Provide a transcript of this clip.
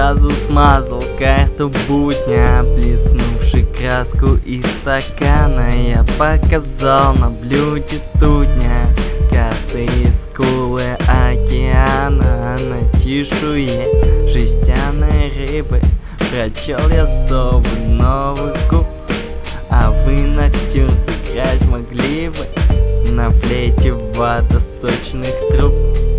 сразу смазал карту будня, плеснувши краску из стакана. Я показал на блюде студня косые скулы океана. На чешуе жестяной рыбы прочел я зовы новых губ. А вы ноктюрн сыграть могли бы на флейте водосточных труб.